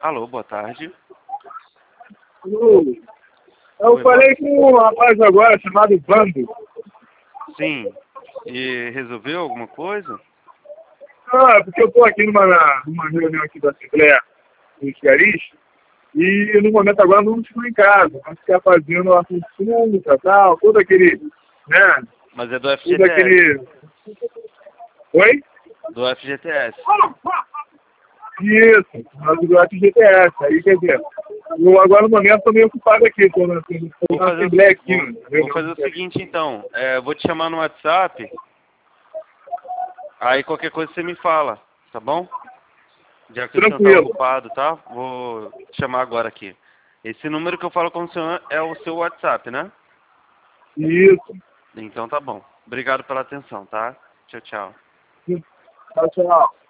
Alô, boa tarde. Eu falei com um rapaz agora chamado Bando. Sim. E resolveu alguma coisa? Ah, porque eu tô aqui numa reunião aqui da Assembleia dos Garis e no momento agora não estou em casa. Vamos ficar fazendo a consulta, tal, todo aquele, né? Mas é do Todo FGTS. aquele... Oi? Do FGTS. Isso, mas do FGTS. Aí, quer dizer, eu agora no momento estou meio ocupado aqui, estou na Assembleia aqui. Vou fazer o seguinte então, vou te chamar no WhatsApp, aí qualquer coisa você me fala, tá bom? Já que o senhor tá ocupado, tá? Vou te chamar agora aqui. Esse número que eu falo com o senhor é o seu WhatsApp, né? Isso. Então tá bom. Obrigado pela atenção, tá? Tchau, tchau. Tchau, tchau.